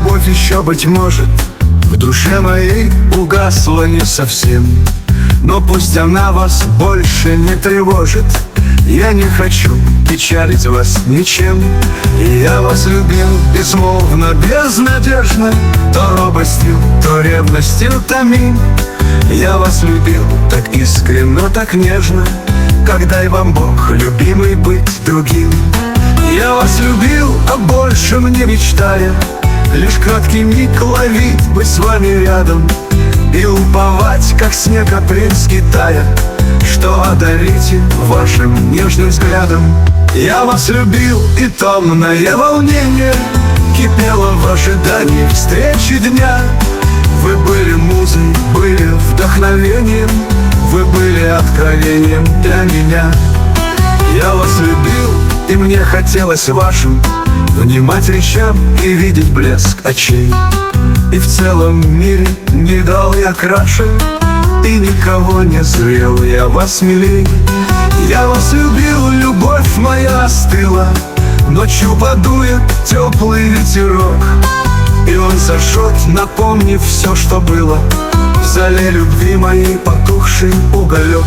любовь еще, быть может, в душе моей угасла не совсем. Но пусть она вас больше не тревожит, я не хочу печалить вас ничем. И я вас любил безмолвно, безнадежно, то робостью, то ревностью томим. Я вас любил так искренно, так нежно, как дай вам Бог, любимый, быть другим. Я вас любил, а больше мне мечтая, лишь краткий миг ловить бы с вами рядом и уповать, как снег апрельский тая, что одарите вашим нежным взглядом. Я вас любил, и томное волнение кипело в ожидании встречи дня. Вы были музой, были вдохновением, вы были откровением для меня. Я вас любил, и мне хотелось вашим внимать речам и видеть блеск очей. И в целом мире не дал я краше, и никого не зрел я вас милей. Я вас любил, любовь моя остыла, ночью подует теплый ветерок, и он зажжет, напомнив все, что было, в зале любви моей потухший уголек.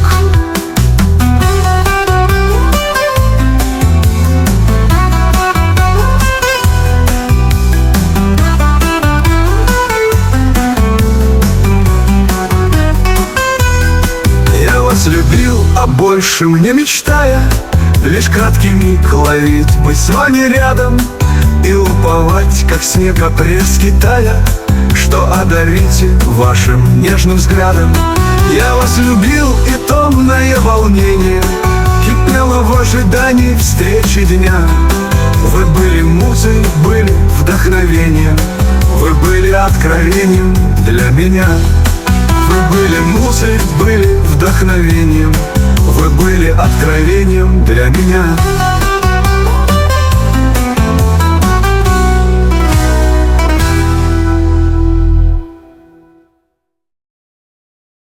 Любил, а больше мне мечтая, лишь краткий миг ловить быть с вами рядом и уповать, как снег апрельский тая, что одарите вашим нежным взглядом. Я вас любил, и томное волнение кипело в ожидании встречи дня. Вы были музой, были вдохновением, вы были откровением для меня. Вы были музой, были вдохновением, вы были откровением для меня.